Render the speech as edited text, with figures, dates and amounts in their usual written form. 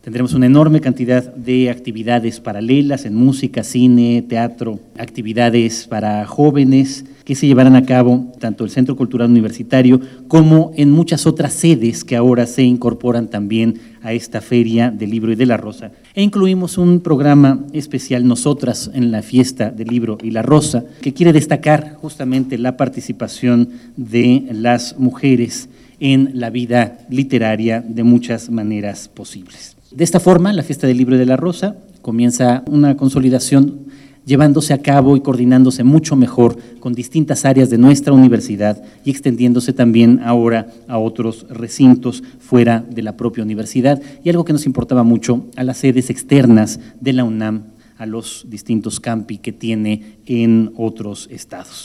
Tendremos una enorme cantidad de actividades paralelas en música, cine, teatro, actividades para jóvenes que se llevarán a cabo tanto en el Centro Cultural Universitario como en muchas otras sedes que ahora se incorporan también a esta Feria del Libro y de la Rosa. E incluimos un programa especial nosotras en la Fiesta del Libro y la Rosa que quiere destacar justamente la participación de las mujeres en la vida literaria de muchas maneras posibles. De esta forma, la Fiesta del Libro y de la Rosa comienza una consolidación llevándose a cabo y coordinándose mucho mejor con distintas áreas de nuestra universidad y extendiéndose también ahora a otros recintos fuera de la propia universidad, y algo que nos importaba mucho, a las sedes externas de la UNAM, a los distintos campi que tiene en otros estados.